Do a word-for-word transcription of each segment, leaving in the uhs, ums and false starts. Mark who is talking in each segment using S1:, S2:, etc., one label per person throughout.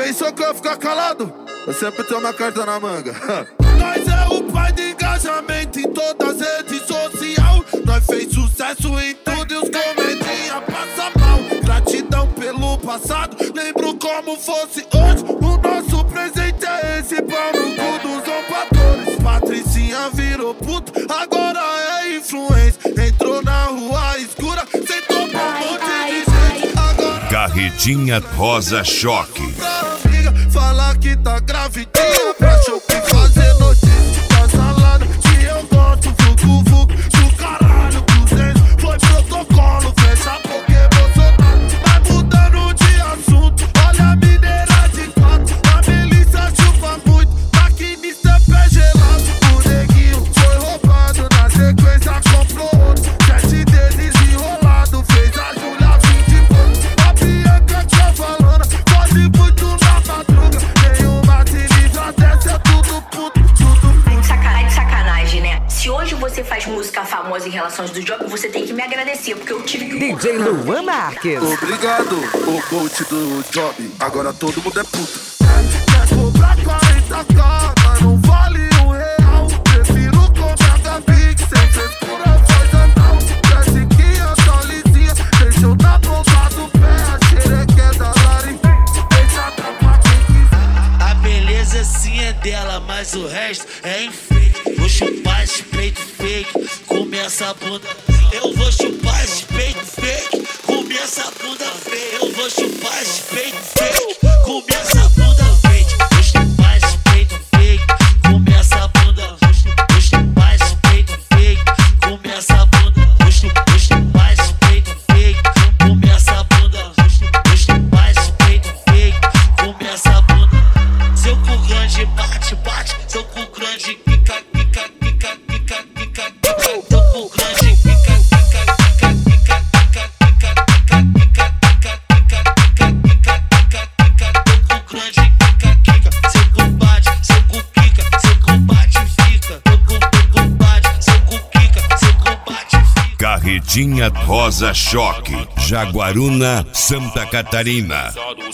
S1: pensou que eu ia ficar calado? Eu sempre tenho uma carta na manga. Nós é o pai de engajamento em todas as redes sociais. Nós fez sucesso em tudo e os comedinha passa mal. Gratidão pelo passado, lembro como fosse hoje. O nosso presente é esse, pau no cu dos zombadores. Patricinha virou puto, agora é influência. Entrou na rua escura, sentou com um monte de gente. Agora
S2: Carretinha Rosa Choque.
S1: Amiga, fala que tá gravidinha pra show que fazer notícia. Tá salada, se eu gosto, vucu vucu. Do caralho, duzentos, foi protocolo. Fecha porque Bolsonaro vai mudando de assunto. Olha a mineira de quatro, a Melissa chupa muito. Maquinista é pé gelado, o neguinho foi roubado. Na sequência comprou outro, sete deles enrolado. Fez a Júlia vinte e pouco. A Bianca tinha falando, pode muito na madruga. Nenhuma atriz dessa, é tudo puto, tudo puto.
S3: Sacanagem, sacanagem, né? Se hoje você faz música famosa em relações do job, você tem que me agradecer, porque eu tive que...
S4: D J Luan Marques.
S1: Obrigado, o coach do job. Agora todo mundo é puto. Quer cobrar quarenta k, mas não vale um real. Prefiro comprar da Big, sem frescura, faz anal. Desce que a sua lisinha deixou na ponta do pé. A xerequé da Lari, deixa a tropa quem quiser.
S5: A beleza sim é dela, mas o resto é enfeite. Vou chupar esse peito fake, comer essa bunda. Eu vou chupar esse peito fake, comer essa bunda feia. Eu vou chupar esse peito fake, comer essa bunda fake. Vou chupar esse peito fake, comer essa bunda. Vou chupar esse peito fake, comer essa bunda. Vou chupar esse peito fake, comer essa bunda. Vou chupar esse peito fake, comer essa bunda. Seu cu grande bate, bate, seu cu grande quica, quica, quica, quica, quica, quica. Seu cu grande quica, quica, quica, quica, quica, quica, quica, quica, quica, quica, quica, quica, quica. Seu cu grande quica, quica, seu cu bate, seu cu quica, seu cu bate fica. Seu cu, seu cu bate, seu cu quica, seu cu bate fica.
S2: Carretinha Rosa Choque. Jaguaruna, Santa Catarina.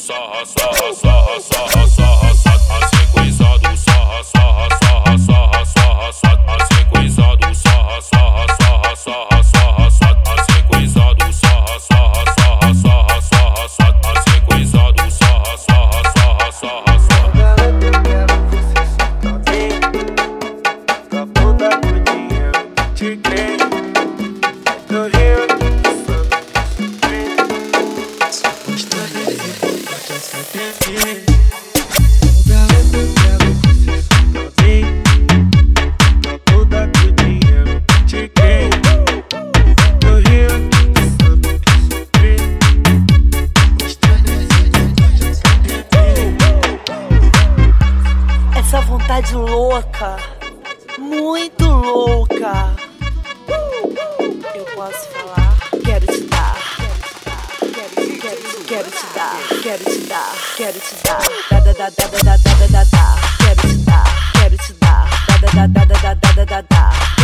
S6: Essa vontade louca, muito louca. Eu posso falar? Quero te dar, quero, quero, quero te dar, quero te dar, quero te dar, da da da da da da da da da. Quero te dar, quero te dar, da da da da da da da da da.